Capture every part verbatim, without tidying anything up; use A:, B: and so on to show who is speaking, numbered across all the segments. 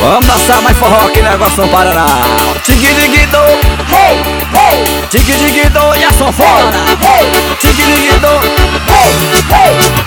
A: Vamos dançar mais forró, que negócio não para não. Tigui-digui-do,
B: Hey, hey,
A: tigui-digui-do e a sanfona.
B: hey,
A: Tigui-digui-do.
B: hey, hey.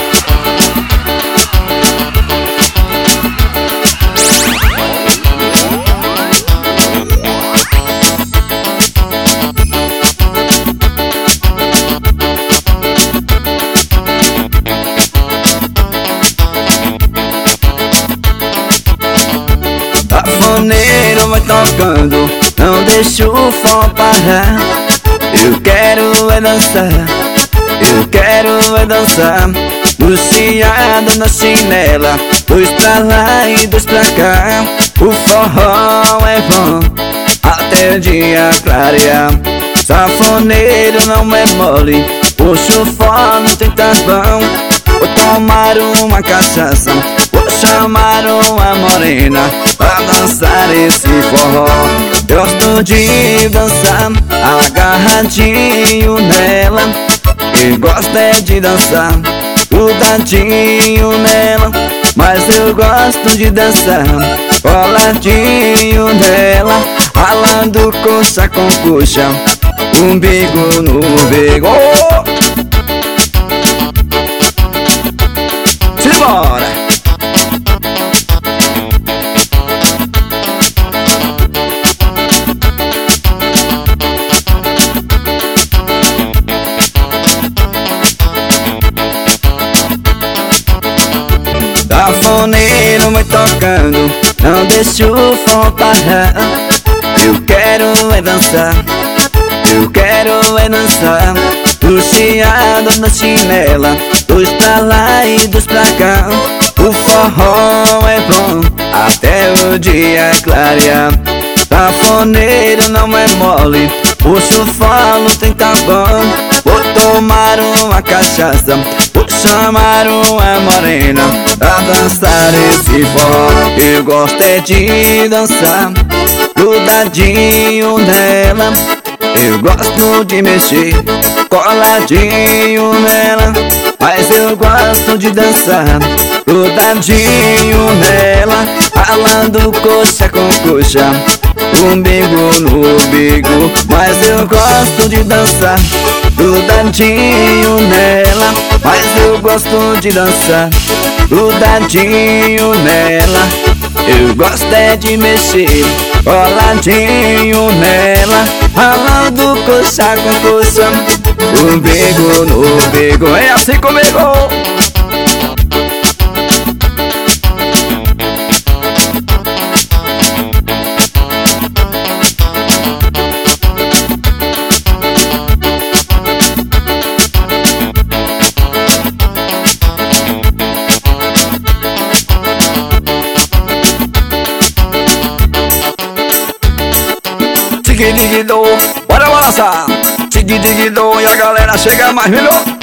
A: Sanfoneiro vai tocando, não deixa o forró parar. Eu quero é dançar, eu quero é dançar. Luciada na chinela, dois pra lá e dois pra cá. O forró é bom até o dia clarear. Sanfoneiro não é mole, puxa o forró não tem tampão. Vou tomar uma cachaça, vou chamar uma morena pra dançar esse forró. Eu gosto de dançar agarradinho nela, e gosto é de dançar grudadinho nela. Mas eu gosto de dançar coladinho nela, ralando coxa com coxa, umbigo no umbigo. Simbora! Sanfoneiro vai tocando, não deixa o forró parar. Eu quero é dançar, eu quero é dançar. Luciada na chinela, dois pra lá e dois pra cá. O forró é bom até o dia clarear. Sanfoneiro não é mole, puxa o forró tem tampão. Vou tomar uma cachaça, vou chamar uma morena pra dançar esse forró. Eu gosto é de dançar grudadinho nela, eu gosto de mexer coladinho nela. Mas eu gosto de dançar grudadinho nela, ralando coxa com coxa, umbigo no umbigo. Mas eu gosto de dançar grudadinho nela, mas eu gosto de dançar grudadinho nela. Eu gosto é de mexer coladinho nela, ralando coxa com coxa, umbigo no umbigo. É assim comigo! Tigui-digui-do, bora balançar. Tigui-digui-do e a galera chega mais melhor.